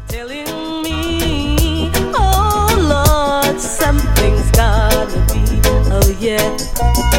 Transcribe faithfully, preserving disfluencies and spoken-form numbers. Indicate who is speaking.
Speaker 1: telling me, oh Lord, something's gotta be, oh yeah.